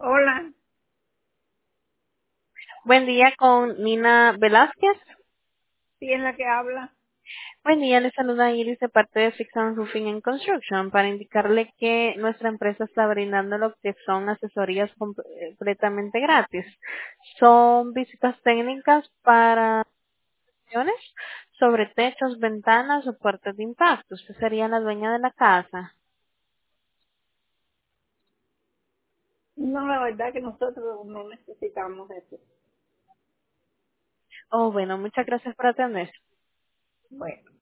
Hola, Buen día con Nina Velázquez. ¿sí es la que habla? Buen día, le saluda Iris de parte de Fix and Roofing and Construction para indicarle que nuestra empresa está brindando lo que son asesorías completamente gratis. Son visitas técnicas para acciones sobre techos, ventanas o puertas de impacto. Usted sería la dueña de la casa. No, la verdad que nosotros no necesitamos eso. Oh, bueno, muchas gracias por atender. Bueno.